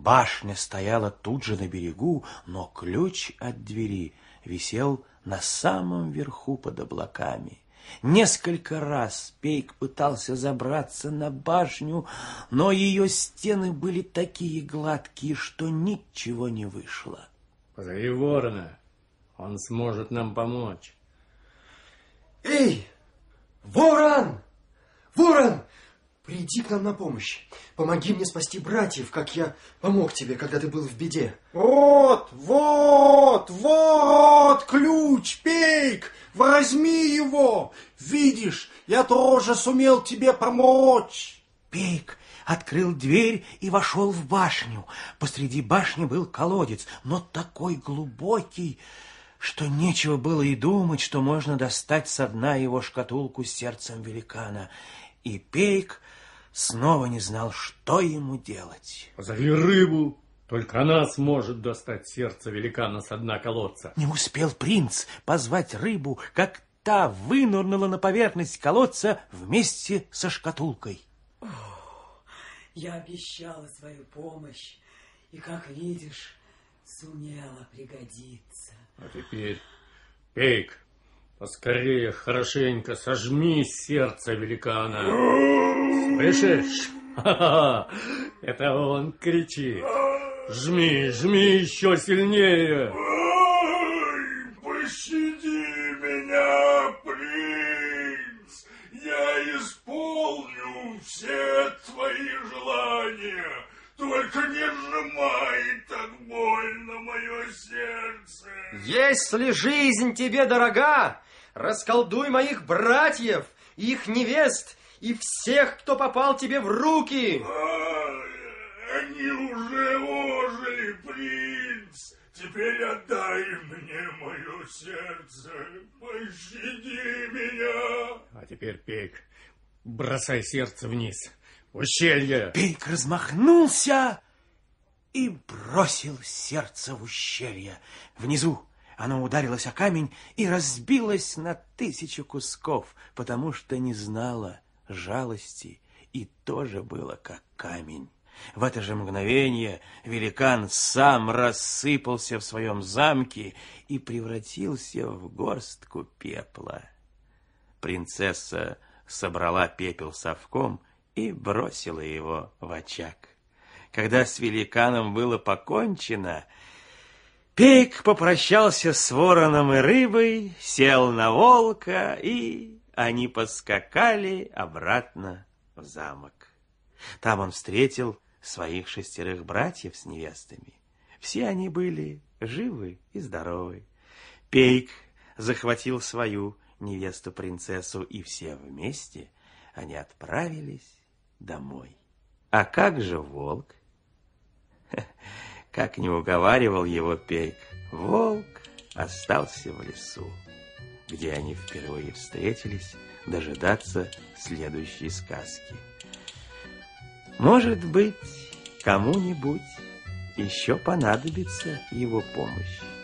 Башня стояла тут же на берегу, но ключ от двери висел на самом верху под облаками. Несколько раз Пейк пытался забраться на башню, но ее стены были такие гладкие, что ничего не вышло. Позови ворона, он сможет нам помочь. Эй, ворон! Ворон! Приди к нам на помощь. Помоги мне спасти братьев, как я помог тебе, когда ты был в беде. Вот, ключ, Пейк, возьми его. Видишь, я тоже сумел тебе помочь. Пейк открыл дверь и вошел в башню. Посреди башни был колодец, но такой глубокий, что нечего было и думать, что можно достать со дна его шкатулку с сердцем великана. И Пейк снова не знал, что ему делать. Позови рыбу, только она сможет достать сердце великана со дна колодца. Не успел принц позвать рыбу, как та вынырнула на поверхность колодца вместе со шкатулкой. Я обещала свою помощь, и, как видишь, сумела пригодиться. А теперь, Пейк, поскорее хорошенько сожми сердце великана. Слышишь? Это он кричит. Жми, жми еще сильнее. Ой, пощади меня, принц. Я исполню все твои желания. Только не сжимай так больно мое сердце. Если жизнь тебе дорога, расколдуй моих братьев, их невест и всех, кто попал тебе в руки. Они уже ожили, принц. Теперь отдай мне мое сердце. Пощади меня. А теперь, Пейк, бросай сердце вниз, в ущелье. Пейк размахнулся и бросил сердце в ущелье. Внизу оно ударилось о камень и разбилось на 1000 кусков, потому что не знало жалости и тоже было как камень. В это же мгновение великан сам рассыпался в своем замке и превратился в горстку пепла. Принцесса собрала пепел совком и бросила его в очаг. Когда с великаном было покончено, Пейк попрощался с вороном и рыбой, сел на волка, и они поскакали обратно в замок. Там он встретил своих 6 братьев с невестами. Все они были живы и здоровы. Пейк захватил свою невесту-принцессу, и все вместе они отправились домой. А как же волк? Как не уговаривал его Пейк, волк остался в лесу, где они впервые встретились, дожидаться следующей сказки. Может быть, кому-нибудь еще понадобится его помощь.